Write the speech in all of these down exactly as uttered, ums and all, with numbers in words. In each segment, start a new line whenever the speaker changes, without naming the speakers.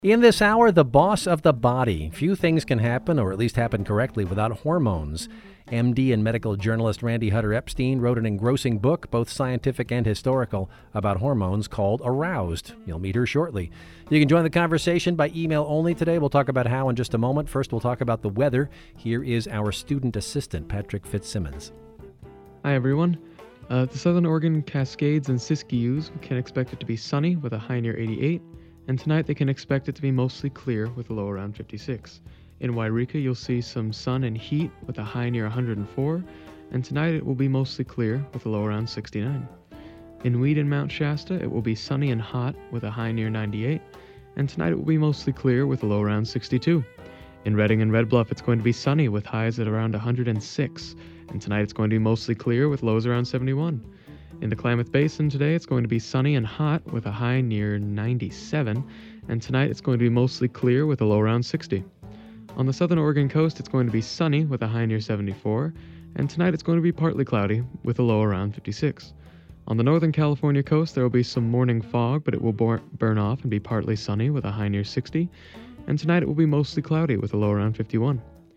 In this hour, the boss of the body. Few things can happen, or at least happen correctly, without hormones. M D and medical journalist Randy Hutter Epstein wrote an engrossing book, both scientific and historical, about hormones called Aroused. You'll meet her shortly. You can join the conversation by email only today. We'll talk about how in just a moment. First, we'll talk about the weather. Here is our student assistant, Patrick Fitzsimmons.
Hi, everyone. Uh, the Southern Oregon Cascades and Siskiyous can expect it to be sunny with a high near eighty-eight. And tonight they can expect it to be mostly clear with a low around fifty-six. In Wairika, you'll see some sun and heat with a high near one hundred four, and tonight it will be mostly clear with a low around sixty-nine. In Weed and Mount Shasta, it will be sunny and hot with a high near ninety-eight, and tonight it will be mostly clear with a low around sixty-two. In Redding and Red Bluff, it's going to be sunny with highs at around one hundred six, and tonight it's going to be mostly clear with lows around seventy-one. In the Klamath Basin today, it's going to be sunny and hot with a high near ninety-seven, and tonight it's going to be mostly clear with a low around sixty. On the southern Oregon coast, it's going to be sunny with a high near seventy-four, and tonight it's going to be partly cloudy with a low around fifty-six. On the northern California coast, there will be some morning fog, but it will bor- burn off and be partly sunny with a high near sixty, and tonight it will be mostly cloudy with a low around fifty-one.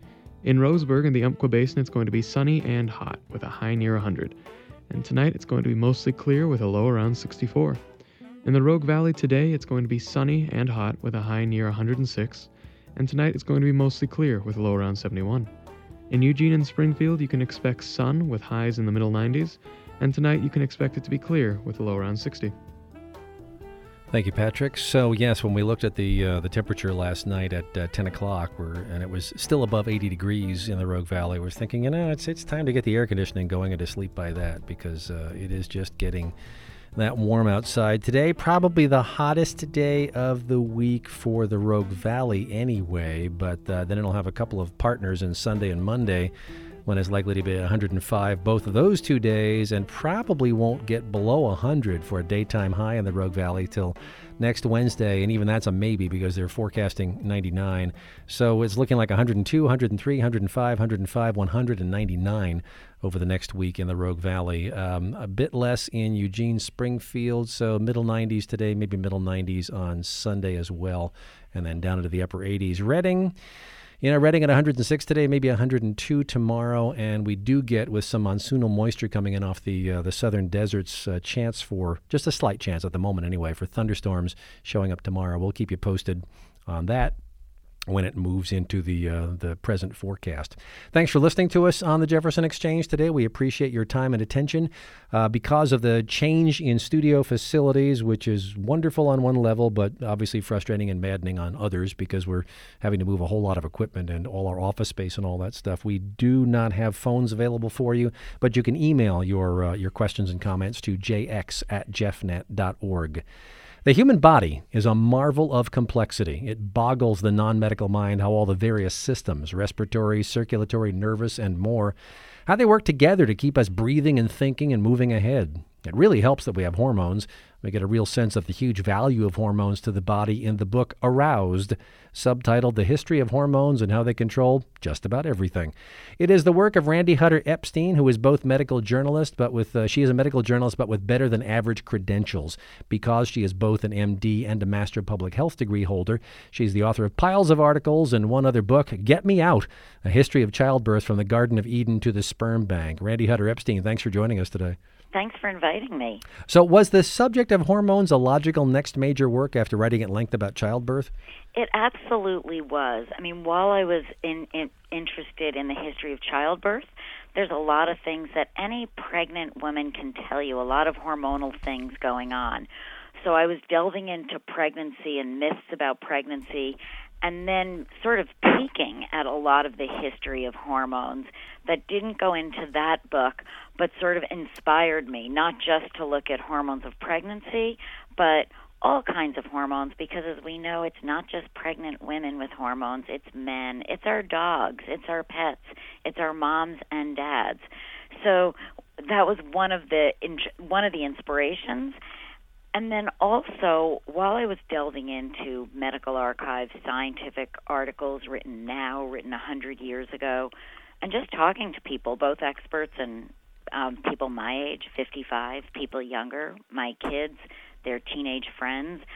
In Roseburg and the Umpqua Basin, it's going to be sunny and hot with a high near one hundred. And tonight it's going to be mostly clear with a low around sixty-four. In the Rogue Valley today, it's going to be sunny and hot with a high near one hundred six, and tonight it's going to be mostly clear with a low around seventy-one. In Eugene and Springfield, you can expect sun with highs in the middle nineties, and tonight you can expect it to be clear with a low around sixty.
Thank you, Patrick. So, yes, when we looked at the uh, the temperature last night at uh, ten o'clock, we're, and it was still above eighty degrees in the Rogue Valley, we're thinking, you know, it's it's time to get the air conditioning going and to sleep by that, because uh, it is just getting that warm outside. Today, probably the hottest day of the week for the Rogue Valley anyway, but uh, then it'll have a couple of partners in Sunday and Monday, when it's likely to be one hundred five both of those two days, and probably won't get below one hundred for a daytime high in the Rogue Valley till next Wednesday, and even that's a maybe because they're forecasting ninety-nine. So it's looking like one hundred two, one hundred three, one hundred five, one hundred five, one hundred ninety-nine over the next week in the Rogue Valley. Um, a bit less in Eugene, Springfield, so middle nineties today, maybe middle nineties on Sunday as well, and then down into the upper eighties. Redding, You know, Redding at one hundred six today, maybe one hundred two tomorrow, and we do get, with some monsoonal moisture coming in off the uh, the southern deserts, uh, chance for, just a slight chance at the moment anyway, for thunderstorms showing up tomorrow. We'll keep you posted on that when it moves into the uh, the present forecast. Thanks for listening to us on the Jefferson Exchange today. We appreciate your time and attention. Uh, because of the change in studio facilities, which is wonderful on one level, but obviously frustrating and maddening on others, because we're having to move a whole lot of equipment and all our office space and all that stuff. We do not have phones available for you, but you can email your uh, your questions and comments to j x at jeffnet dot org. The human body is a marvel of complexity. It boggles the non-medical mind how all the various systems, respiratory, circulatory, nervous, and more, how they work together to keep us breathing and thinking and moving ahead. It really helps that we have hormones. We get a real sense of the huge value of hormones to the body in the book Aroused, subtitled The History of Hormones and How They Control Just About Everything. It is the work of Randy Hutter Epstein, who is both medical journalist, but with uh, she is a medical journalist, but with better than average credentials. Because she is both an M D and a Master of Public Health degree holder, she's the author of piles of articles and one other book, Get Me Out, A History of Childbirth from the Garden of Eden to the Sperm Bank. Randy Hutter Epstein, thanks for joining us today.
Thanks for inviting me.
So was the subject of hormones a logical next major work after writing at length about childbirth?
It absolutely was. I mean, while I was in, in, interested in the history of childbirth, there's a lot of things that any pregnant woman can tell you, a lot of hormonal things going on. So I was delving into pregnancy and myths about pregnancy, and then sort of peeking at a lot of the history of hormones that didn't go into that book, but sort of inspired me, not just to look at hormones of pregnancy, but all kinds of hormones, because as we know, it's not just pregnant women with hormones, it's men, it's our dogs, it's our pets, it's our moms and dads. So that was one of the one of the inspirations. And then also, while I was delving into medical archives, scientific articles written now, written one hundred years ago, and just talking to people, both experts and um, people my age, fifty-five, people younger, my kids, their teenage friends,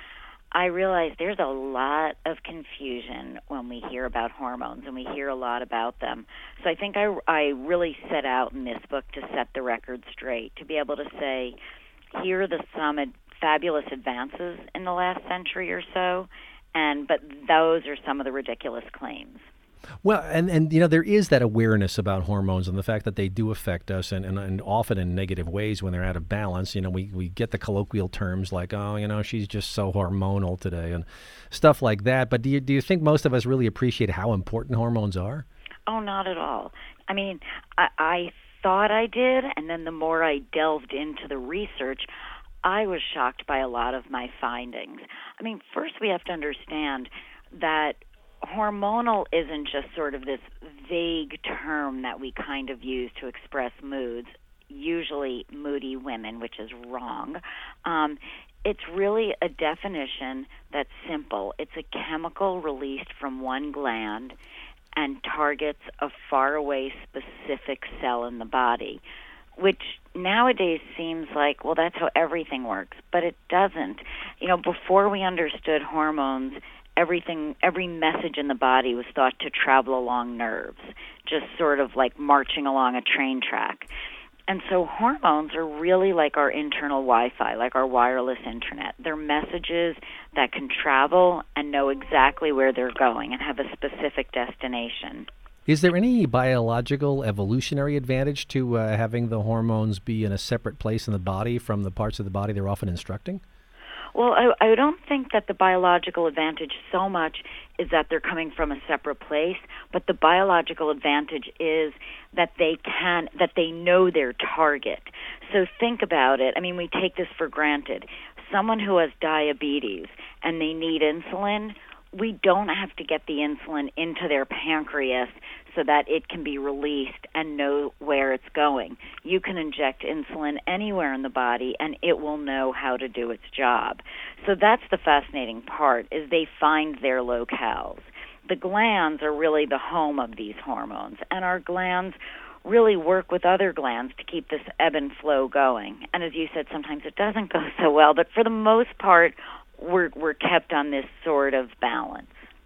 I realize there's a lot of confusion when we hear about hormones, and we hear a lot about them. So I think I, I really set out in this book to set the record straight, to be able to say, here are the some ad- fabulous advances in the last century or so, and but those are some of the ridiculous claims.
Well, and, and you know, there is that awareness about hormones and the fact that they do affect us, and, and, and often in negative ways when they're out of balance. You know, we, we get the colloquial terms like, oh, you know, she's just so hormonal today and stuff like that. But do you, do you think most of us really appreciate how important hormones are?
Oh, not at all. I mean, I, I thought I did, and then the more I delved into the research, I was shocked by a lot of my findings. I mean, first we have to understand that hormonal isn't just sort of this vague term that we kind of use to express moods, usually moody women, which is wrong. Um, it's really a definition that's simple. It's a chemical released from one gland and targets a faraway specific cell in the body, which nowadays seems like, well, that's how everything works, but it doesn't. You know, before we understood hormones, everything, every message in the body was thought to travel along nerves, just sort of like marching along a train track. And so hormones are really like our internal Wi-Fi, like our wireless internet. They're messages that can travel and know exactly where they're going and have a specific destination.
Is there any biological evolutionary advantage to uh, having the hormones be in a separate place in the body from the parts of the body they're often instructing?
Well, I, I don't think that the biological advantage so much is that they're coming from a separate place, but the biological advantage is that they can, that they know their target. So think about it. I mean, we take this for granted. Someone who has diabetes and they need insulin, we don't have to get the insulin into their pancreas so that it can be released and know where it's going. You can inject insulin anywhere in the body and it will know how to do its job. So that's the fascinating part, is they find their locales. The glands are really the home of these hormones, and our glands really work with other glands to keep this ebb and flow going. And as you said, sometimes it doesn't go so well, but for the most part, we're we're kept on this sort of balance.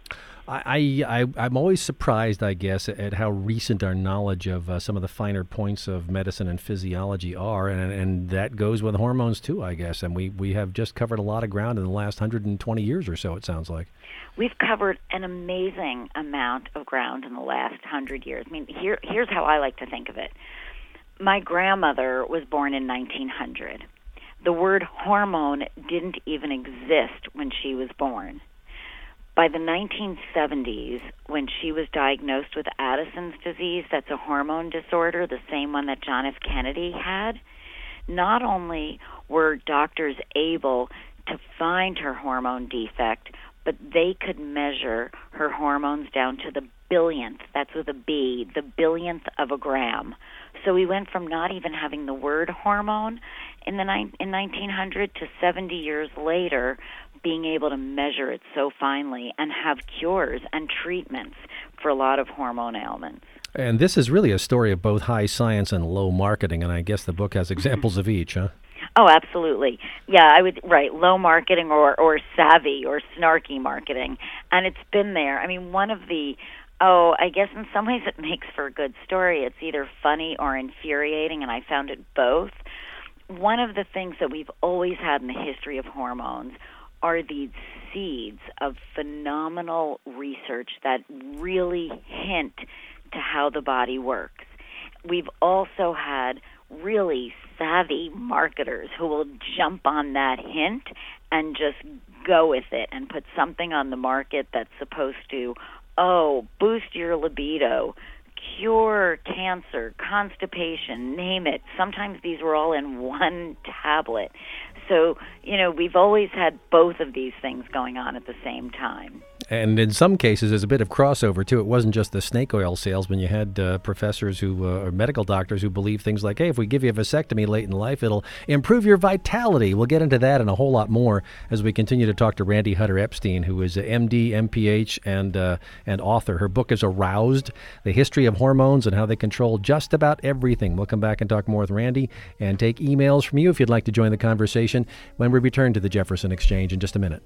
I, I, I'm always surprised, I guess, at how recent our knowledge of uh, some of the finer points of medicine and physiology are, and, and that goes with hormones too, I guess. And we, we have just covered a lot of ground in the last one hundred twenty years or so, it sounds like.
We've covered an amazing amount of ground in the last one hundred years. I mean, here here's how I like to think of it. My grandmother was born in nineteen hundred. The word hormone didn't even exist when she was born. By the nineteen seventies, when she was diagnosed with Addison's disease, that's a hormone disorder, the same one that John F. Kennedy had, not only were doctors able to find her hormone defect, but they could measure her hormones down to the billionth, that's with a B, the billionth of a gram. So we went from not even having the word hormone in the ni- in nineteen hundred to seventy years later being able to measure it so finely and have cures and treatments for a lot of hormone ailments.
And this is really a story of both high science and low marketing, and I guess the book has examples of each, huh?
Oh, absolutely. Yeah, I would, right, low marketing or, or savvy or snarky marketing. And it's been there. I mean, one of the, oh, I guess in some ways it makes for a good story. It's either funny or infuriating, and I found it both. One of the things that we've always had in the history of hormones are these seeds of phenomenal research that really hint to how the body works. We've also had really savvy marketers who will jump on that hint and just go with it and put something on the market that's supposed to, oh, boost your libido, cure cancer, constipation, name it. Sometimes these were all in one tablet. So, you know, we've always had both of these things going on at the same time.
And in some cases, there's a bit of crossover, too. It wasn't just the snake oil salesman. You had uh, professors who, uh, or medical doctors who believe things like, hey, if we give you a vasectomy late in life, it'll improve your vitality. We'll get into that and a whole lot more as we continue to talk to Randi Hutter-Epstein, who is a M D, M P H, and, uh, and author. Her book is Aroused, The History of Hormones and How They Control Just About Everything. We'll come back and talk more with Randi and take emails from you if you'd like to join the conversation when we return to the Jefferson Exchange in just a minute.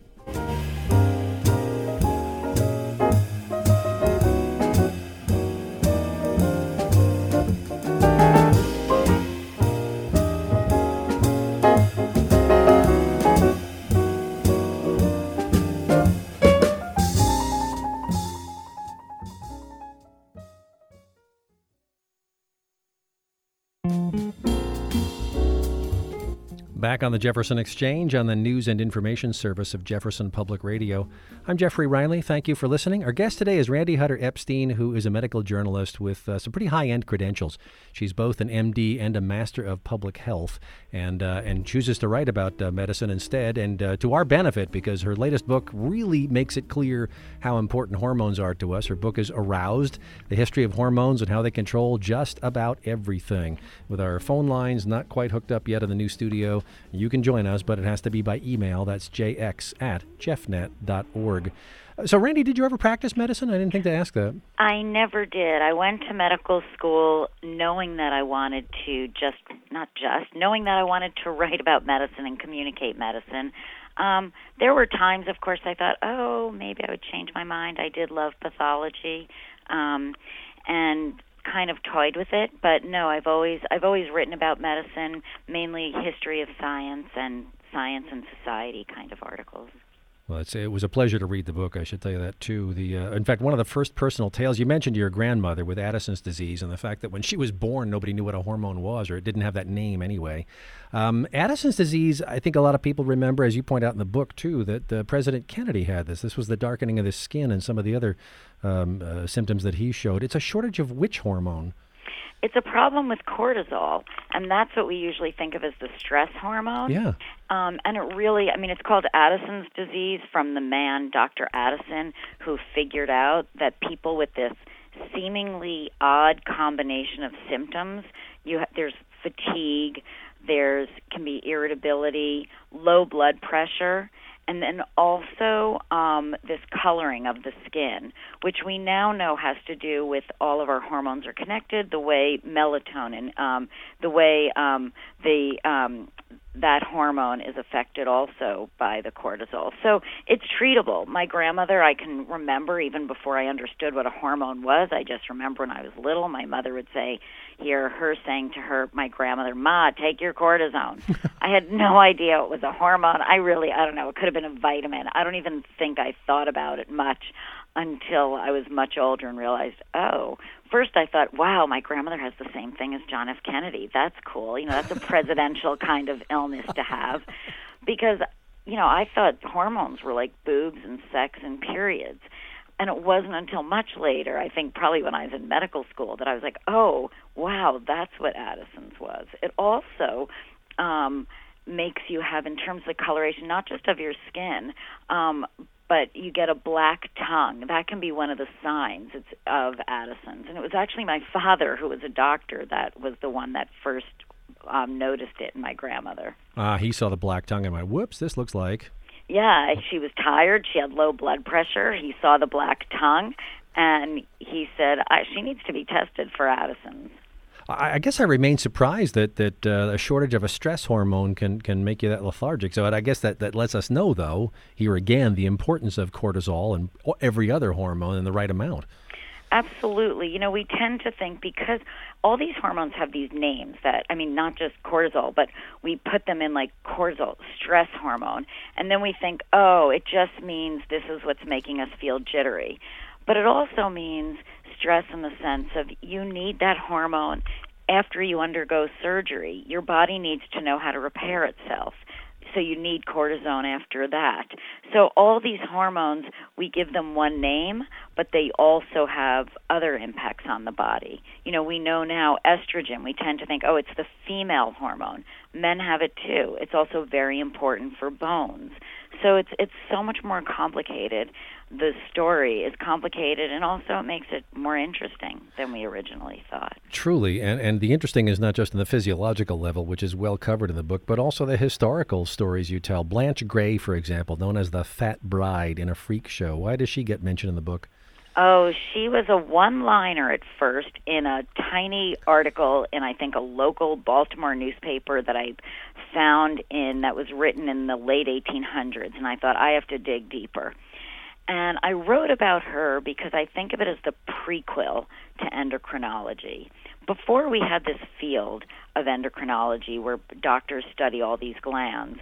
Back on the Jefferson Exchange on the news and information service of Jefferson Public Radio. I'm Jeffrey Riley. Thank you for listening. Our guest today is Randi Hutter-Epstein, who is a medical journalist with uh, some pretty high-end credentials. She's both an M D and a Master of Public Health, and uh, and chooses to write about uh, medicine instead, and uh, to our benefit, because her latest book really makes it clear how important hormones are to us. Her book is Aroused, The History of Hormones and How They Control Just About Everything. With our phone lines not quite hooked up yet in the new studio, you can join us, but it has to be by email. That's j x at jeffnet dot org. So, Randi, did you ever practice medicine? I didn't think to ask that.
I never did. I went to medical school knowing that I wanted to just, not just, knowing that I wanted to write about medicine and communicate medicine. Um, there were times, of course, I thought, oh, maybe I would change my mind. I did love pathology, um, and kind of toyed with it, but no, I've always I've always written about medicine, mainly history of science and science and society kind of articles.
Well, it's, it was a pleasure to read the book. I should tell you that, too. The uh, in fact, one of the first personal tales, you mentioned your grandmother with Addison's disease and the fact that when she was born, nobody knew what a hormone was, or it didn't have that name anyway. Um, Addison's disease, I think a lot of people remember, as you point out in the book, too, that uh, President Kennedy had this. This was the darkening of the skin and some of the other um, uh, symptoms that he showed. It's a shortage of which hormone?
It's a problem with cortisol, and that's what we usually think of as the stress hormone.
Yeah.
Um, and it really, I mean, it's called Addison's disease from the man, Doctor Addison, who figured out that people with this seemingly odd combination of symptoms, you ha- there's fatigue, there's can be irritability, low blood pressure, and then also um, this coloring of the skin, which we now know has to do with all of our hormones are connected, the way melatonin, um, the way um, the um, that hormone is affected also by the cortisol. So it's treatable. My grandmother, I can remember even before I understood what a hormone was. I just remember when I was little, my mother would say, hear her saying to her, my grandmother, Ma, take your cortisone. I had no idea it was a hormone. I really, I don't know, it could have been a vitamin. I don't even think I thought about it much until I was much older and realized, oh, first I thought, wow, my grandmother has the same thing as John F. Kennedy. That's cool. You know, that's a presidential kind of illness to have. Because, you know, I thought hormones were like boobs and sex and periods. And it wasn't until much later, I think probably when I was in medical school, that I was like, oh, wow, that's what Addison's was. It also um, makes you have, in terms of coloration, not just of your skin, um, but you get a black tongue. That can be one of the signs it's of Addison's. And it was actually my father, who was a doctor, that was the one that first um, noticed it in my grandmother.
Ah, uh, he saw the black tongue and went, whoops, this looks like...
Yeah, she was tired. She had low blood pressure. He saw the black tongue, and he said, I, she needs to be tested for Addison's.
I, I guess I remain surprised that, that uh, a shortage of a stress hormone can, can make you that lethargic. So I guess that, that lets us know, though, here again, the importance of cortisol and every other hormone in the right amount.
Absolutely. You know, we tend to think because all these hormones have these names that, I mean, not just cortisol, but we put them in like cortisol, stress hormone, and then we think, oh, it just means this is what's making us feel jittery. But it also means stress in the sense of you need that hormone after you undergo surgery. Your body needs to know how to repair itself. So you need cortisone after that. So all these hormones, we give them one name, but they also have other impacts on the body. You know, we know now estrogen, we tend to think, oh, it's the female hormone. Men have it too. It's also very important for bones. So it's it's so much more complicated. The story is complicated, and also it makes it more interesting than we originally thought.
Truly, and, and the interesting is not just in the physiological level, which is well covered in the book, but also the historical stories you tell. Blanche Gray, for example, known as the Fat Bride in a freak show. Why does she get mentioned in the book?
Oh, she was a one-liner at first in a tiny article in, I think, a local Baltimore newspaper that I found in that was written in the late eighteen hundreds, and I thought, I have to dig deeper. And I wrote about her because I think of it as the prequel to endocrinology. Before we had this field of endocrinology where doctors study all these glands,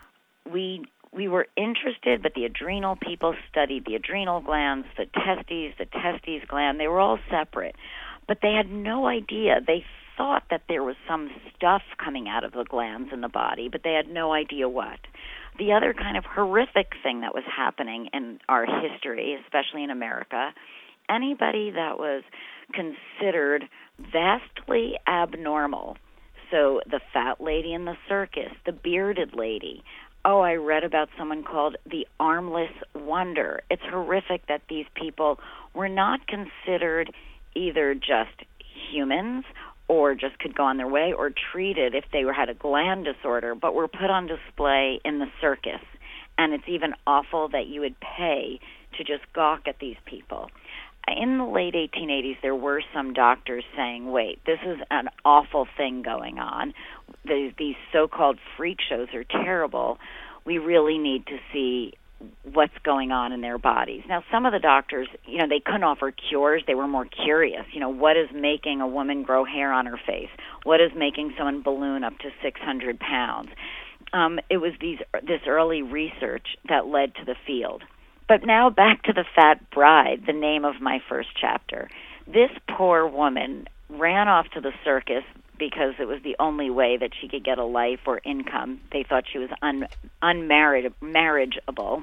we we were interested, but the adrenal people studied the adrenal glands, the testes, the testes gland. They were all separate. But they had no idea. They thought that there was some stuff coming out of the glands in the body, but they had no idea what. The other kind of horrific thing that was happening in our history, especially in America, anybody that was considered vastly abnormal, so the fat lady in the circus, the bearded lady, oh, I read about someone called the armless wonder. It's horrific that these people were not considered either just humans or just could go on their way, or treated if they were, had a gland disorder, but were put on display in the circus. And it's even awful that you would pay to just gawk at these people. In the late eighteen eighties, there were some doctors saying, wait, this is an awful thing going on. The, these so-called freak shows are terrible. We really need to see what's going on in their bodies. Now, some of the doctors, you know, they couldn't offer cures. They were more curious. You know, what is making a woman grow hair on her face? What is making someone balloon up to six hundred pounds? Um, it was these this early research that led to the field. But now back to the Fat Bride, the name of my first chapter. This poor woman ran off to the circus because it was the only way that she could get a life or income. They thought she was un, unmarried, marriageable.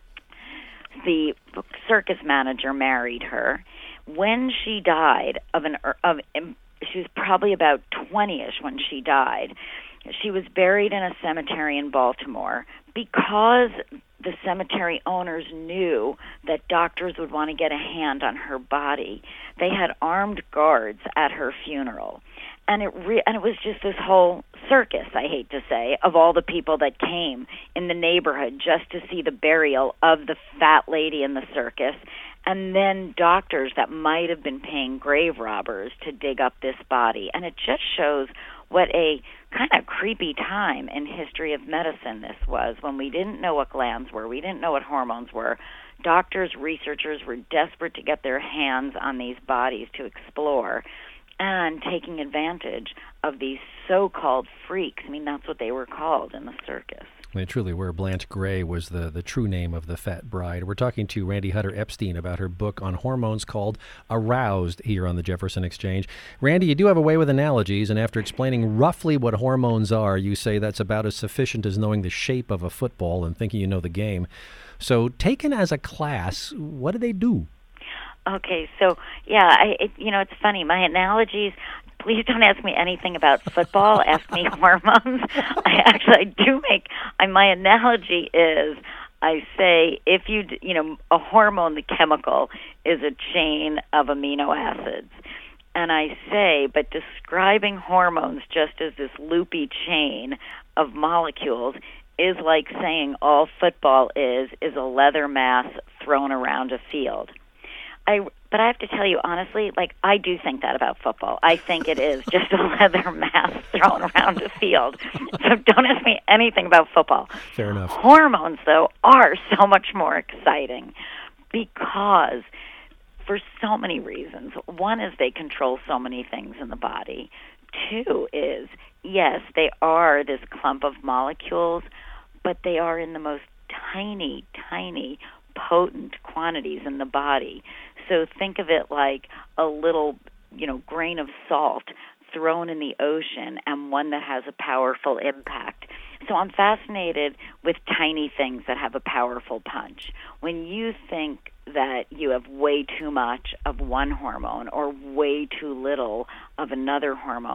The circus manager married her. When she died, of an of she was probably about twenty-ish when she died. She was buried in a cemetery in Baltimore because the cemetery owners knew that doctors would want to get a hand on her body. They had armed guards at her funeral. And it re- and it was just this whole circus, I hate to say, of all the people that came in the neighborhood just to see the burial of the fat lady in the circus, and then doctors that might have been paying grave robbers to dig up this body. And it just shows what a kind of creepy time in history of medicine this was, when we didn't know what glands were, we didn't know what hormones were. Doctors, researchers were desperate to get their hands on these bodies to explore, and taking advantage of these so-called freaks. I mean, that's what they were called in the circus.
They truly were. Blanche Gray was the, the true name of the Fat Bride. We're talking to Randi Hutter-Epstein about her book on hormones called Aroused here on the Jefferson Exchange. Randi, you do have a way with analogies, and after explaining roughly what hormones are, you say that's about as sufficient as knowing the shape of a football and thinking you know the game. So taken as a class, what do they do?
Okay, so, yeah, I, it, you know, it's funny. My analogies, please don't ask me anything about football. Ask me hormones. I actually I do make, I, my analogy is, I say, if you, you know, a hormone, the chemical, is a chain of amino acids. And I say, but describing hormones just as this loopy chain of molecules is like saying all football is, is a leather mass thrown around a field. I, but I have to tell you, honestly, like, I do think that about football. I think it is just a leather mass thrown around a field. So don't ask me anything about football.
Fair enough.
Hormones, though, are so much more exciting because for so many reasons. One is they control so many things in the body. Two is, yes, they are this clump of molecules, but they are in the most tiny, tiny, potent quantities in the body. So think of it like a little, you know, grain of salt thrown in the ocean, and one that has a powerful impact. So I'm fascinated with tiny things that have a powerful punch. When you think that you have way too much of one hormone or way too little of another hormone,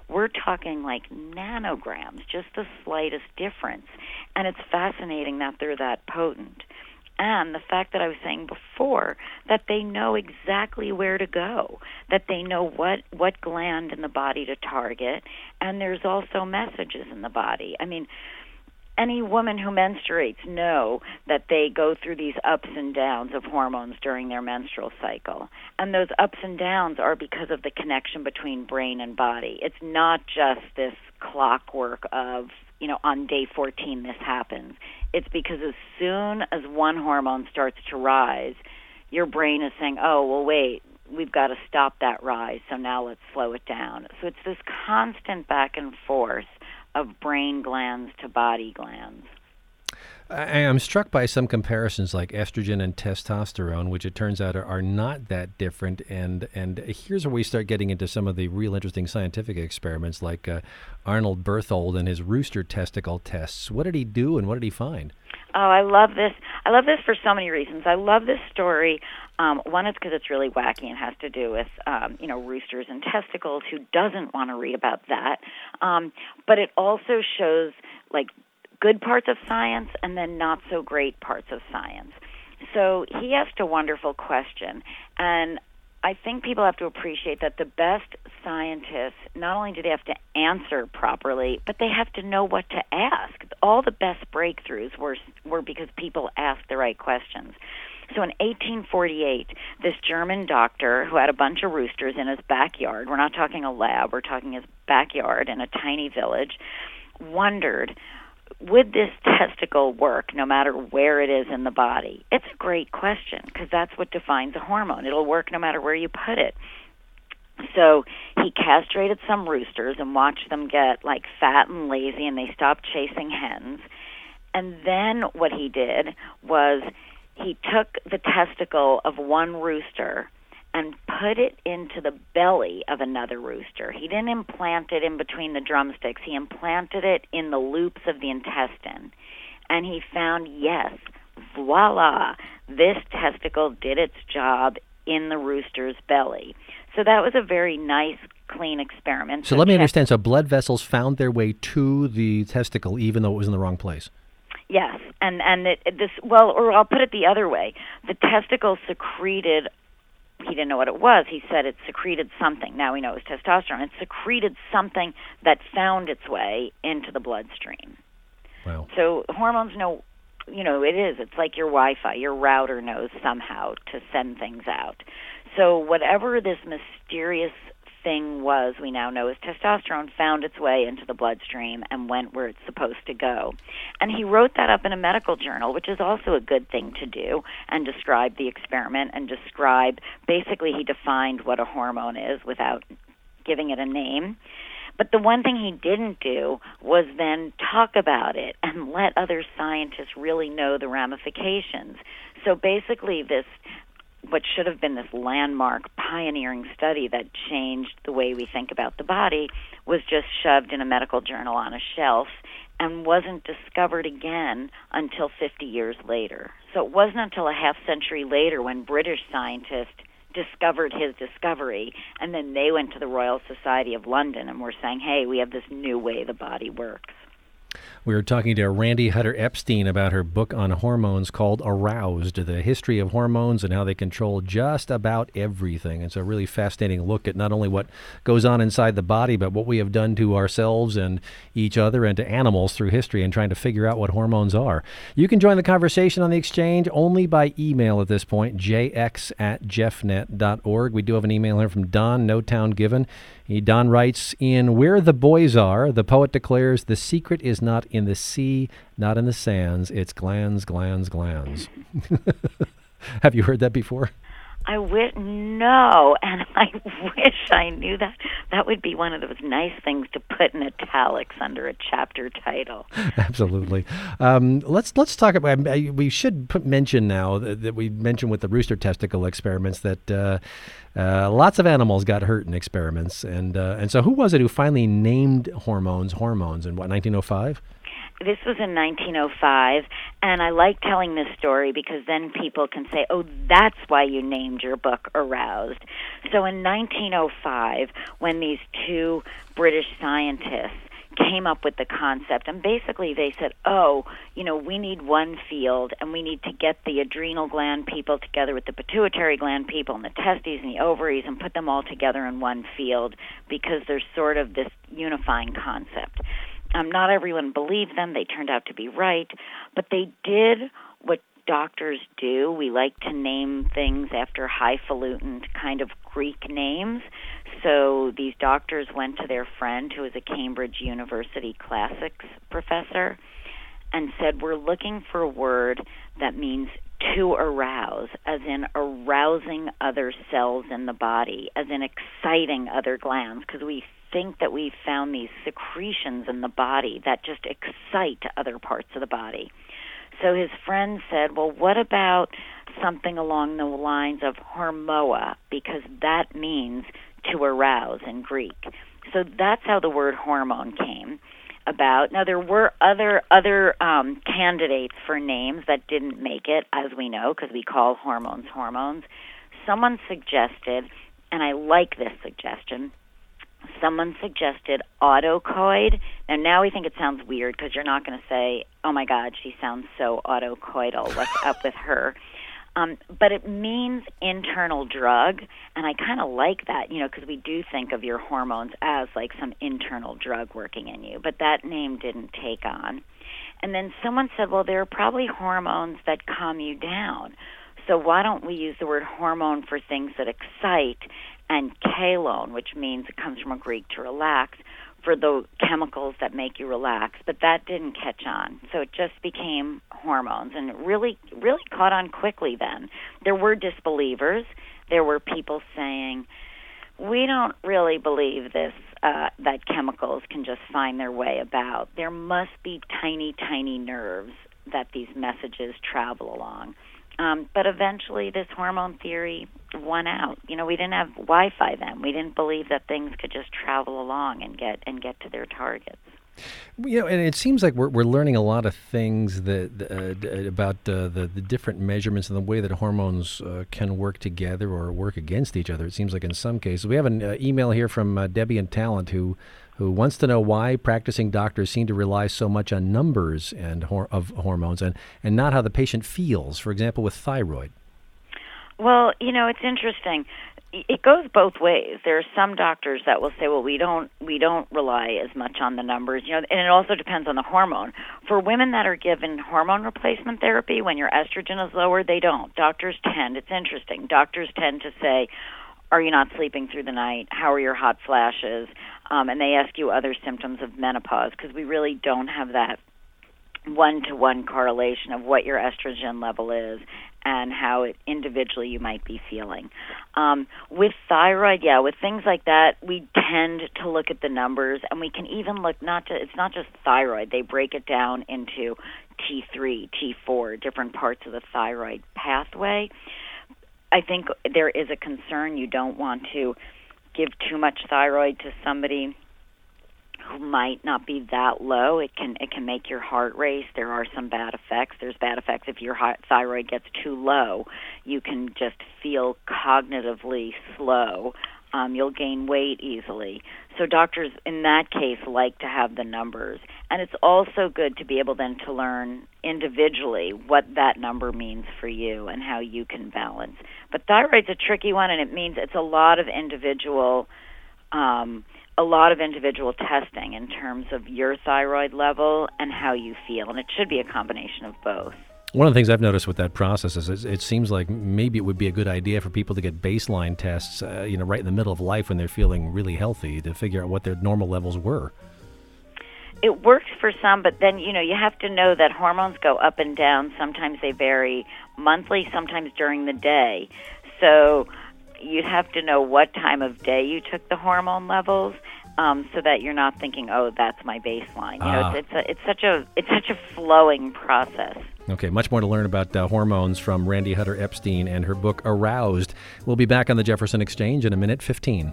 we're talking like nanograms, just the slightest difference. And it's fascinating that they're that potent. And the fact that I was saying before, that they know exactly where to go, that they know what, what gland in the body to target, and there's also messages in the body. I mean, any woman who menstruates know that they go through these ups and downs of hormones during their menstrual cycle. And those ups and downs are because of the connection between brain and body. It's not just this clockwork of, you know, on day fourteen this happens. It's because as soon as one hormone starts to rise, your brain is saying, oh, well, wait, we've got to stop that rise, so now let's slow it down. So it's this constant back and forth of brain glands to body glands.
I am struck by some comparisons like estrogen and testosterone, which it turns out are, are not that different. And and here's where we start getting into some of the real interesting scientific experiments, like uh, Arnold Berthold and his rooster testicle tests. What did he do and what did he find?
Oh, I love this. I love this for so many reasons. I love this story. Um, one is because it's really wacky and has to do with, um, you know, roosters and testicles. Who doesn't want to read about that? Um, but it also shows, like, good parts of science and then not so great parts of science. So he asked a wonderful question, and I think people have to appreciate that the best scientists, not only do they have to answer properly, but they have to know what to ask. All the best breakthroughs were were because people asked the right questions. So in eighteen forty-eight, this German doctor who had a bunch of roosters in his backyard, we're not talking a lab, we're talking his backyard in a tiny village, wondered, would this testicle work no matter where it is in the body? It's a great question because that's what defines a hormone. It'll work no matter where you put it. So he castrated some roosters and watched them get like fat and lazy, and they stopped chasing hens. And then what he did was he took the testicle of one rooster and put it into the belly of another rooster. He didn't implant it in between the drumsticks. He implanted it in the loops of the intestine. And he found, yes, voila, this testicle did its job in the rooster's belly. So that was a very nice, clean experiment.
So, so let me understand. So blood vessels found their way to the testicle even though it was in the wrong place.
Yes, and, and it, this, well, or I'll put it the other way. The testicle secreted, he didn't know what it was. He said it secreted something. Now we know it was testosterone. It secreted something that found its way into the bloodstream.
Wow. So
hormones know, you know, it is. It's like your Wi-Fi. Your router knows somehow to send things out. So whatever this mysterious thing was, we now know is testosterone, found its way into the bloodstream and went where it's supposed to go. And he wrote that up in a medical journal, which is also a good thing to do, and describe the experiment and describe, basically he defined what a hormone is without giving it a name. But the one thing he didn't do was then talk about it and let other scientists really know the ramifications. So basically this, what should have been this landmark pioneering study that changed the way we think about the body, was just shoved in a medical journal on a shelf and wasn't discovered again until fifty years later. So it wasn't until a half century later when British scientists discovered his discovery, and then they went to the Royal Society of London and were saying, hey, we have this new way the body works.
We were talking to Randi Hutter-Epstein about her book on hormones called Aroused, the history of hormones and how they control just about everything. It's a really fascinating look at not only what goes on inside the body, but what we have done to ourselves and each other and to animals through history and trying to figure out what hormones are. You can join the conversation on the exchange only by email at this point, j x at jeffnet dot org. We do have an email here from Don, no town given. He, Don writes, in Where the Boys Are, the poet declares, the secret is not in the sea, not in the sands. It's glands, glands, glands. Have you heard that before?
I wish, no, and I wish I knew that. That would be one of those nice things to put in italics under a chapter title.
Absolutely. Um, let's let's talk about. We should put, mention now that, that we mentioned with the rooster testicle experiments that uh, uh, lots of animals got hurt in experiments, and uh, and so who was it who finally named hormones hormones in what nineteen oh five?
this was in nineteen oh five, and I like telling this story because then people can say, oh, that's why you named your book Aroused. So in nineteen oh five, when these two British scientists came up with the concept, and basically they said, oh, you know, we need one field, and we need to get the adrenal gland people together with the pituitary gland people and the testes and the ovaries and put them all together in one field because there's sort of this unifying concept. Um, not everyone believed them. They turned out to be right, but they did what doctors do. We like to name things after highfalutin kind of Greek names. So these doctors went to their friend, who was a Cambridge University classics professor, and said, we're looking for a word that means to arouse, as in arousing other cells in the body, as in exciting other glands, because we think that we've found these secretions in the body that just excite other parts of the body. So his friend said, well, what about something along the lines of hormoa, because that means to arouse in Greek. So that's how the word hormone came about. Now, there were other other um, candidates for names that didn't make it, as we know, because we call hormones hormones. Someone suggested, and I like this suggestion, someone suggested autocoid. Now, now we think it sounds weird because you're not going to say, oh, my God, she sounds so autocoidal. What's up with her? Um, but it means internal drug, and I kind of like that, you know, because we do think of your hormones as like some internal drug working in you, but that name didn't take on. And then someone said, well, there are probably hormones that calm you down, so why don't we use the word hormone for things that excite, and kalon, which means it comes from a Greek to relax, for the chemicals that make you relax, but that didn't catch on. So it just became hormones, and it really, really caught on quickly then. There were disbelievers. There were people saying, we don't really believe this, uh, that chemicals can just find their way about. There must be tiny, tiny nerves that these messages travel along. Um, but eventually this hormone theory won out. You know, we didn't have Wi-Fi then. We didn't believe that things could just travel along and get and get to their targets.
You know, and it seems like we're we're learning a lot of things that uh, about uh, the the different measurements and the way that hormones uh, can work together or work against each other. It seems like in some cases. We have an uh, email here from uh, Debbie in Talent who who wants to know why practicing doctors seem to rely so much on numbers and hor- of hormones and, and not how the patient feels. For example, with thyroid.
Well, you know, it's interesting. It goes both ways. There are some doctors that will say, well, we don't we don't rely as much on the numbers, you know, and it also depends on the hormone. For women that are given hormone replacement therapy, when your estrogen is lower, they don't. Doctors tend, it's interesting, doctors tend to say, are you not sleeping through the night? How are your hot flashes? Um, and they ask you other symptoms of menopause, because we really don't have that one-to-one correlation of what your estrogen level is and how it individually you might be feeling. Um, with thyroid, yeah, with things like that, we tend to look at the numbers, and we can even look, not to, it's not just thyroid. They break it down into T three, T four, different parts of the thyroid pathway. I think there is a concern. You don't want to give too much thyroid to somebody who might not be that low. It can it can make your heart race. There are some bad effects. There's bad effects if your thyroid gets too low. You can just feel cognitively slow. Um, you'll gain weight easily. So doctors in that case like to have the numbers. And it's also good to be able then to learn individually what that number means for you and how you can balance. But thyroid's a tricky one, and it means it's a lot of individual um, a lot of individual testing in terms of your thyroid level and how you feel. And it should be a combination of both.
One of the things I've noticed with that process is it seems like maybe it would be a good idea for people to get baseline tests, uh, you know, right in the middle of life when they're feeling really healthy to figure out what their normal levels were.
It works for some, but then, you know, you have to know that hormones go up and down. Sometimes they vary monthly, sometimes during the day. So you'd have to know what time of day you took the hormone levels, um, so that you're not thinking, oh, that's my baseline. You know,
ah.
it's, it's, a, it's such a it's such a flowing process.
Okay, much more to learn about uh, hormones from Randi Hutter Epstein and her book Aroused. We'll be back on the Jefferson Exchange in a minute fifteen.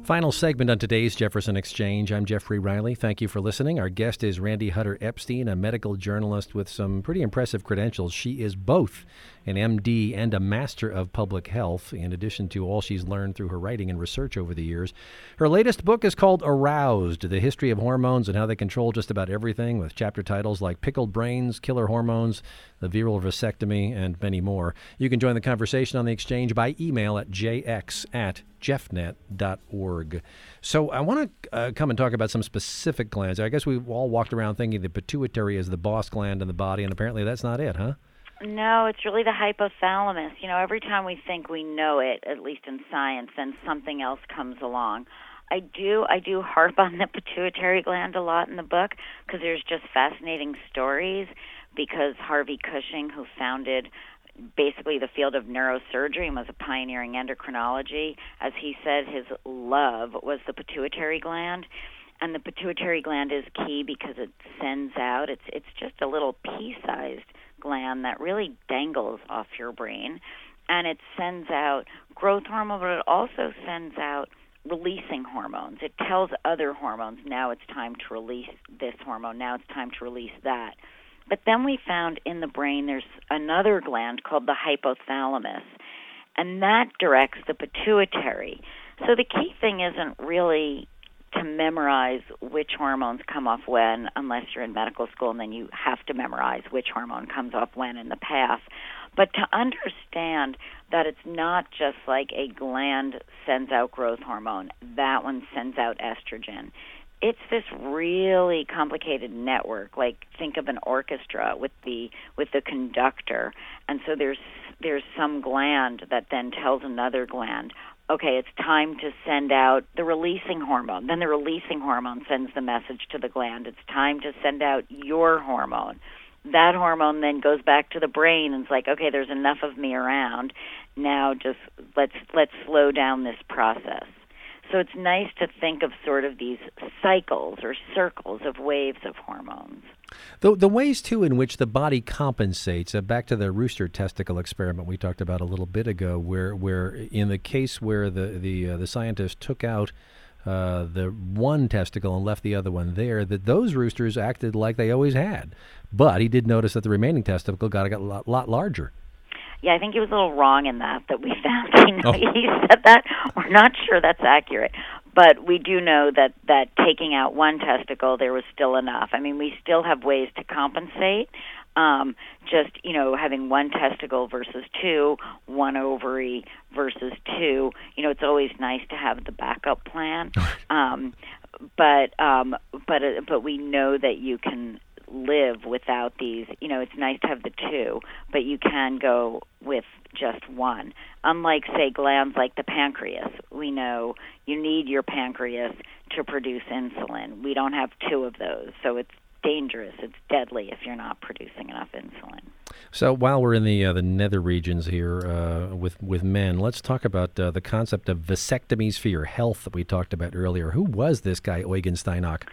Final segment on today's Jefferson Exchange. I'm Jeffrey Riley. Thank you for listening. Our guest is Randi Hutter-Epstein, a medical journalist with some pretty impressive credentials. She is both an M D and a Master of Public Health, in addition to all she's learned through her writing and research over the years. Her latest book is called Aroused, The History of Hormones and How They Control Just About Everything, with chapter titles like Pickled Brains, Killer Hormones, The Viral Vasectomy, and many more. You can join the conversation on the Exchange by email at j x at jeffnet dot org. So I want to uh, come and talk about some specific glands. I guess we've all walked around thinking the pituitary is the boss gland in the body, and apparently that's not it, huh?
No, it's really the hypothalamus. You know, every time we think we know it, at least in science, then something else comes along. I do I do harp on the pituitary gland a lot in the book because there's just fascinating stories, because Harvey Cushing, who founded basically the field of neurosurgery and was a pioneering endocrinology, as he said, his love was the pituitary gland. And the pituitary gland is key because it sends out, it's it's just a little pea-sized gland that really dangles off your brain, and it sends out growth hormone, but it also sends out releasing hormones. It tells other hormones, now it's time to release this hormone, now it's time to release that. But then we found in the brain there's another gland called the hypothalamus, and that directs the pituitary. So the key thing isn't really to memorize which hormones come off when, unless you're in medical school, and then you have to memorize which hormone comes off when in the past. But to understand that it's not just like a gland sends out growth hormone, that one sends out estrogen. It's this really complicated network. Like, think of an orchestra with the with the conductor, and so there's there's some gland that then tells another gland, okay, it's time to send out the releasing hormone. Then the releasing hormone sends the message to the gland. It's time to send out your hormone. That hormone then goes back to the brain and it's like, okay, there's enough of me around. Now just let's let's slow down this process. So it's nice to think of sort of these cycles or circles of waves of hormones.
The, the ways, too, in which the body compensates, uh, back to the rooster testicle experiment we talked about a little bit ago, where, where in the case where the, the, uh, the scientist took out uh, the one testicle and left the other one there, that those roosters acted like they always had. But he did notice that the remaining testicle got, got a lot, lot larger.
Yeah, I think he was a little wrong in that, that we found. You know, oh. He said that. We're not sure that's accurate. But we do know that, that taking out one testicle, there was still enough. I mean, we still have ways to compensate. Um, just, you know, having one testicle versus two, one ovary versus two. You know, it's always nice to have the backup plan. um, but um, but uh, but we know that you can live without these. You know, it's nice to have the two, but you can go with just one. Unlike, say, glands like the pancreas, we know you need your pancreas to produce insulin. We don't have two of those, so it's dangerous. It's deadly if you're not producing enough insulin.
So while we're in the uh, the nether regions here uh, with with men, let's talk about uh, the concept of vasectomies for your health that we talked about earlier. Who was this guy, Eugen Steinach?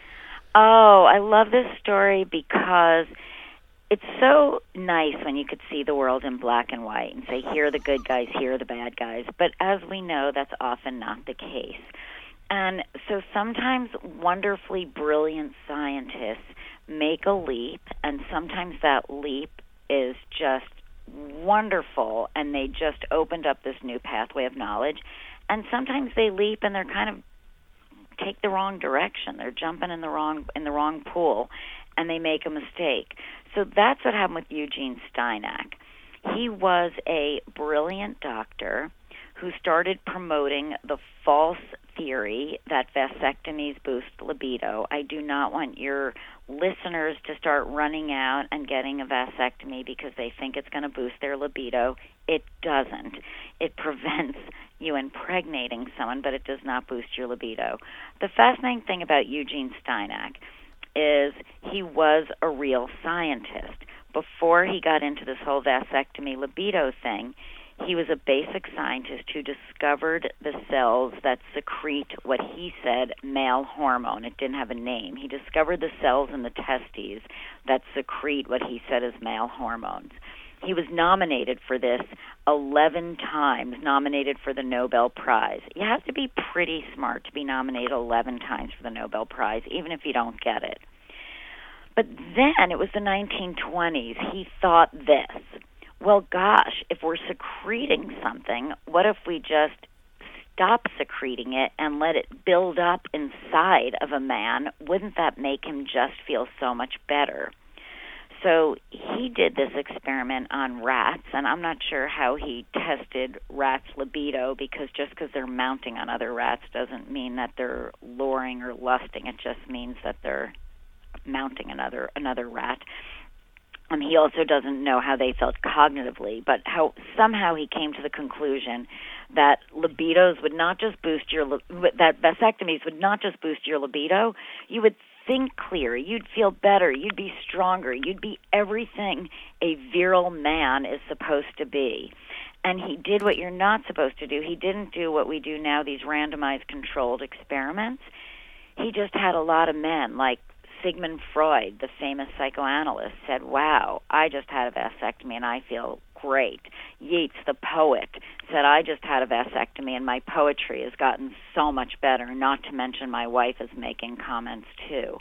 Oh, I love this story because it's so nice when you could see the world in black and white and say, here are the good guys, here are the bad guys. But as we know, that's often not the case. And so sometimes wonderfully brilliant scientists make a leap, and sometimes that leap is just wonderful, and they just opened up this new pathway of knowledge. And sometimes they leap and they're kind of take the wrong direction. They're jumping in the wrong in the wrong pool, and they make a mistake. So that's what happened with Eugene Steinach. He was a brilliant doctor who started promoting the false theory that vasectomies boost libido. I do not want your listeners to start running out and getting a vasectomy because they think it's going to boost their libido. It doesn't. It prevents you impregnating someone, but it does not boost your libido. The fascinating thing about Eugene Steinach is he was a real scientist. Before he got into this whole vasectomy libido thing, he was a basic scientist who discovered the cells that secrete what he said male hormone. It didn't have a name. He discovered the cells in the testes that secrete what he said is male hormones. He was nominated for this eleven times, nominated for the Nobel Prize. You have to be pretty smart to be nominated eleven times for the Nobel Prize, even if you don't get it. But then, it was the nineteen twenties, he thought this: well, gosh, if we're secreting something, what if we just stop secreting it and let it build up inside of a man? Wouldn't that make him just feel so much better? So he did this experiment on rats, and I'm not sure how he tested rats' libido, because just because they're mounting on other rats doesn't mean that they're luring or lusting. It just means that they're mounting another another rat. Um, he also doesn't know how they felt cognitively, but how somehow he came to the conclusion that libidos would not just boost your, that vasectomies would not just boost your libido. You would think clearer, you'd feel better, you'd be stronger, you'd be everything a virile man is supposed to be. And he did what you're not supposed to do. He didn't do what we do now, these randomized controlled experiments. He just had a lot of men, like Sigmund Freud, the famous psychoanalyst, said, wow, I just had a vasectomy and I feel great. Yeats, the poet, said, I just had a vasectomy and my poetry has gotten so much better, not to mention my wife is making comments too.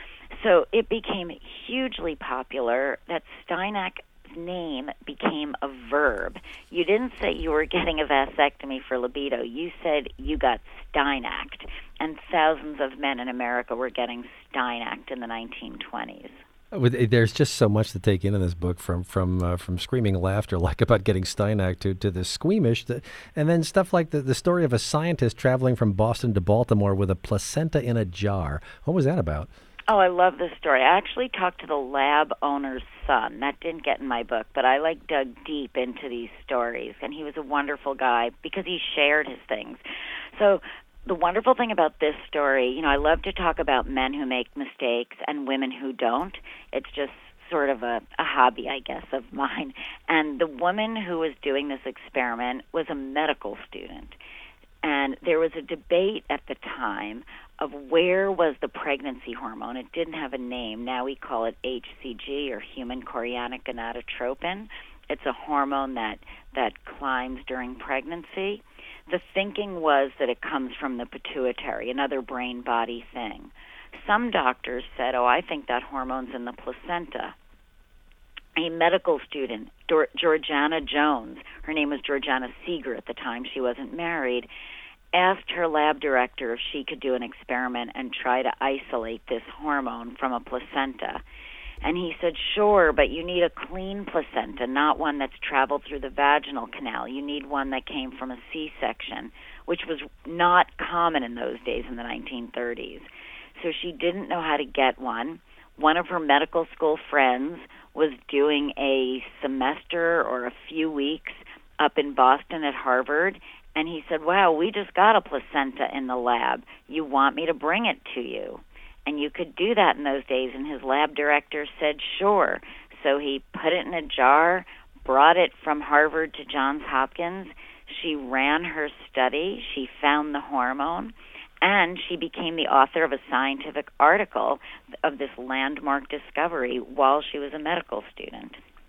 So it became hugely popular that Steinach's name became a verb. You didn't say you were getting a vasectomy for libido. You said you got Steinacked, and thousands of men in America were getting Steinacked in the nineteen twenties.
There's just so much to take in in this book, from from uh, from screaming laughter like about getting Steinacked to, to the squeamish, to, and then stuff like the, the story of a scientist traveling from Boston to Baltimore with a placenta in a jar. What was that about?
Oh, I love this story. I actually talked to the lab owner's son. That didn't get in my book, but I like dug deep into these stories, and he was a wonderful guy because he shared his things. So the wonderful thing about this story, you know, I love to talk about men who make mistakes and women who don't. It's just sort of a, a hobby, I guess, of mine. And the woman who was doing this experiment was a medical student. And there was a debate at the time of where was the pregnancy hormone. It didn't have a name. Now we call it H C G, or human chorionic gonadotropin. It's a hormone that, that climbs during pregnancy. The thinking was that it comes from the pituitary, another brain-body thing. Some doctors said, oh, I think that hormone's in the placenta. A medical student, Dor- Georgiana Jones, her name was Georgiana Seeger at the time, she wasn't married, asked her lab director if she could do an experiment and try to isolate this hormone from a placenta. And he said, sure, but you need a clean placenta, not one that's traveled through the vaginal canal. You need one that came from a C-section, which was not common in those days in the nineteen thirties. So she didn't know how to get one. One of her medical school friends was doing a semester or a few weeks up in Boston at Harvard, and he said, wow, we just got a placenta in the lab. You want me to bring it to you? And you could do that in those days, and his lab director said, sure. So he put it in a jar, brought it from Harvard to Johns Hopkins. She ran her study. She found the hormone, and she became the author of a scientific article of this landmark discovery while she was a medical student.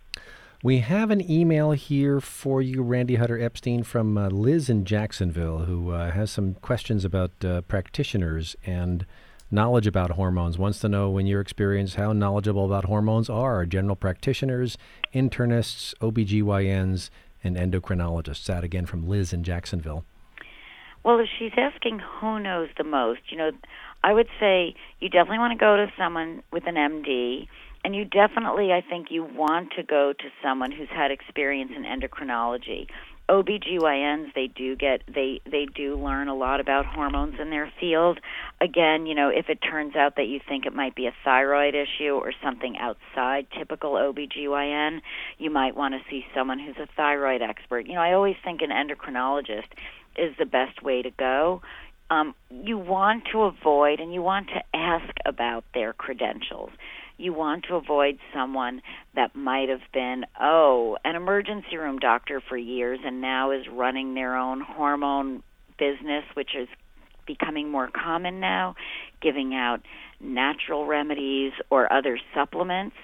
We have an email here for you, Randy Hutter Epstein, from uh, Liz in Jacksonville, who uh, has some questions about uh, practitioners and knowledge about hormones. Wants to know, in your experience, how knowledgeable about hormones are general practitioners, internists, O B G Y Ns, and endocrinologists. That again from Liz in Jacksonville.
Well, if she's asking who knows the most, you know, I would say you definitely want to go to someone with an M D, and you definitely, I think, you want to go to someone who's had experience in endocrinology. O B G Y Ns, they do get, they, they do learn a lot about hormones in their field. Again, you know, if it turns out that you think it might be a thyroid issue or something outside typical O B G Y N, you might want to see someone who's a thyroid expert. You know, I always think an endocrinologist is the best way to go. Um, you want to avoid and you want to ask about their credentials. You want to avoid someone that might have been, oh, an emergency room doctor for years and now is running their own hormone business, which is becoming more common now, giving out natural remedies or other supplements.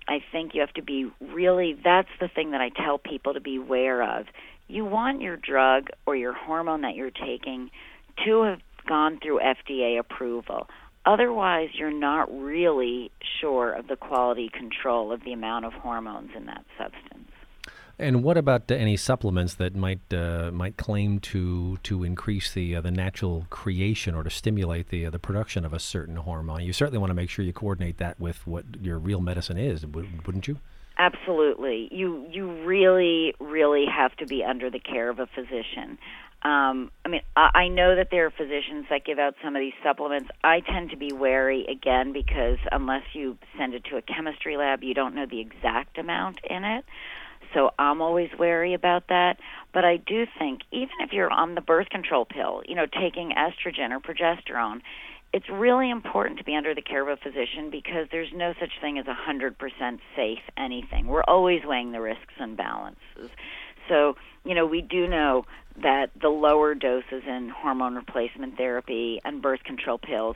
I think you have to be really, that's the thing that I tell people to be aware of. You want your drug or your hormone that you're taking to have gone through F D A approval. Otherwise, you're not really sure of the quality control of the amount of hormones in that substance.
And what about uh, any supplements that might uh, might claim to to increase the uh, the natural creation or to stimulate the uh, the production of a certain hormone? You certainly want to make sure you coordinate that with what your real medicine is, wouldn't you?
Absolutely. You you really, really have to be under the care of a physician. Um, I mean, I, I know that there are physicians that give out some of these supplements. I tend to be wary, again, because unless you send it to a chemistry lab, you don't know the exact amount in it. So I'm always wary about that. But I do think, even if you're on the birth control pill, you know, taking estrogen or progesterone, it's really important to be under the care of a physician because there's no such thing as one hundred percent safe anything. We're always weighing the risks and balances. So, you know, we do know that the lower doses in hormone replacement therapy and birth control pills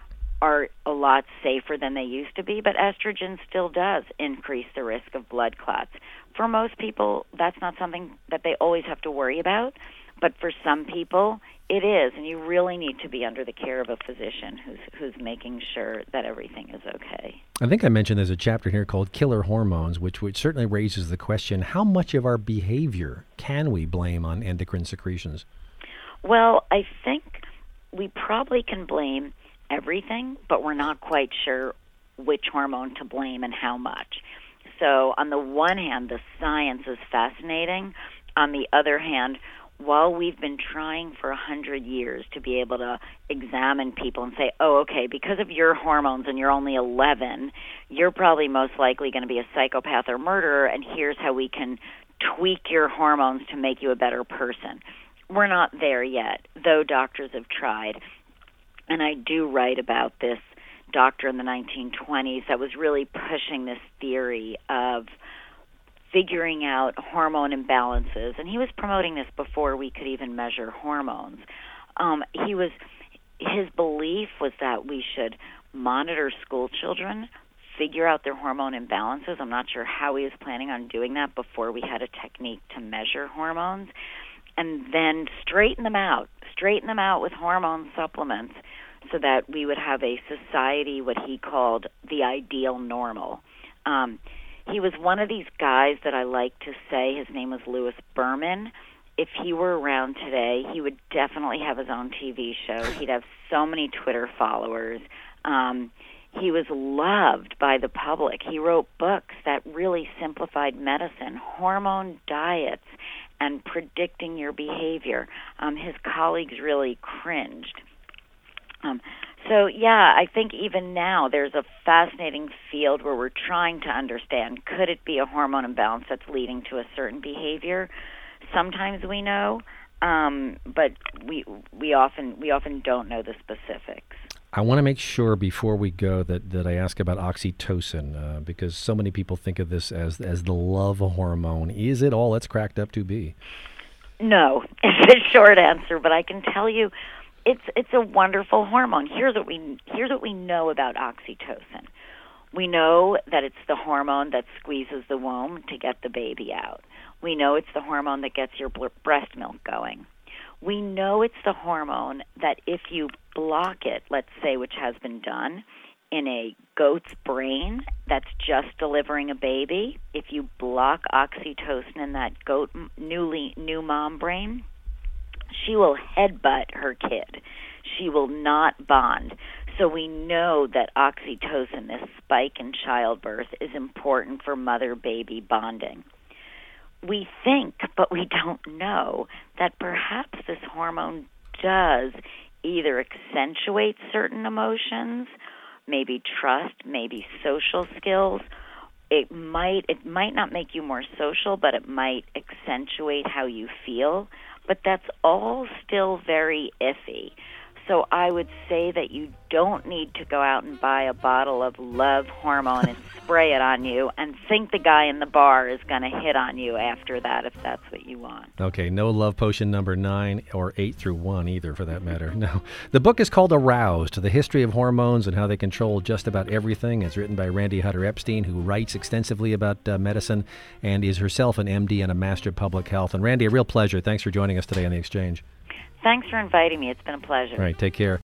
are a lot safer than they used to be, but estrogen still does increase the risk of blood clots. For most people, that's not something that they always have to worry about, but for some people, it is, and you really need to be under the care of a physician who's who's making sure that everything is okay.
I think I mentioned there's a chapter here called Killer Hormones, which, which certainly raises the question, how much of our behavior can we blame on endocrine secretions?
Well, I think we probably can blame everything, but we're not quite sure which hormone to blame and how much. So on the one hand, the science is fascinating. On the other hand, while we've been trying for a hundred years to be able to examine people and say, oh, okay, because of your hormones and you're only eleven, you're probably most likely going to be a psychopath or murderer, and here's how we can tweak your hormones to make you a better person. We're not there yet, though doctors have tried. And I do write about this doctor in the nineteen twenties that was really pushing this theory of figuring out hormone imbalances, and he was promoting this before we could even measure hormones. Um, he was, his belief was that we should monitor school children, figure out their hormone imbalances. I'm not sure how he was planning on doing that before we had a technique to measure hormones, and then straighten them out, straighten them out with hormone supplements so that we would have a society, what he called the ideal normal. Um, He was one of these guys that I like to say, his name was Louis Berman. If he were around today, he would definitely have his own T V show. He'd have so many Twitter followers. Um, he was loved by the public. He wrote books that really simplified medicine, hormone diets, and predicting your behavior. Um, his colleagues really cringed. Um, so, yeah, I think even now there's a fascinating field where we're trying to understand, could it be a hormone imbalance that's leading to a certain behavior? Sometimes we know, um, but we we often we often don't know the specifics.
I want to make sure before we go that, that I ask about oxytocin, uh, because so many people think of this as as the love hormone. Is it all it's cracked up to be?
No, it's a short answer, but I can tell you it's it's a wonderful hormone. Here's what we here's what we know about oxytocin. We know that it's the hormone that squeezes the womb to get the baby out. We know it's the hormone that gets your breast milk going. We know it's the hormone that if you block it, let's say, which has been done, in a goat's brain that's just delivering a baby, if you block oxytocin in that goat newly new mom brain, she will headbutt her kid. She will not bond. So we know that oxytocin, this spike in childbirth, is important for mother-baby bonding. We think, but we don't know, that perhaps this hormone does either accentuate certain emotions, maybe trust, maybe social skills. It might it might not make you more social, but it might accentuate how you feel. But that's all still very iffy. So I would say that you don't need to go out and buy a bottle of love hormone and spray it on you and think the guy in the bar is going to hit on you after that if that's what you want.
Okay, no love potion number nine or eight through one either, for that matter. No. The book is called Aroused, The History of Hormones and How They Control Just About Everything. It's written by Randi Hutter-Epstein, who writes extensively about uh, medicine and is herself an M D and a Master of Public Health. And Randi, a real pleasure. Thanks for joining us today on The Exchange.
Thanks for inviting me. It's been a pleasure.
All right, take care.